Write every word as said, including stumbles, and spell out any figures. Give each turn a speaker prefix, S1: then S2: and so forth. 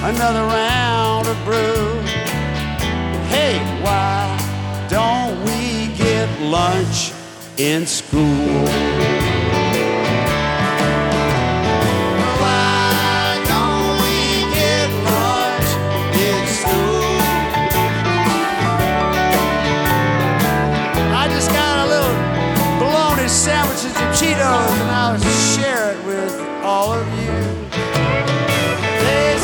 S1: another round of brew. Hey, why don't we get lunch in school?